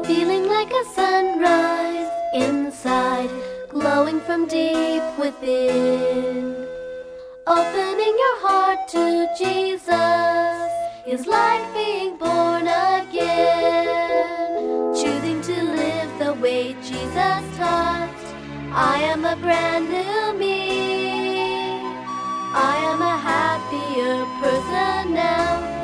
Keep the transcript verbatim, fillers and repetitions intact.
feeling like a sunrise inside, glowing from deep within. Opening your heart to Jesus is like being born again. Choosing to live the way Jesus taught, I am a brand new me. I am a happier person now.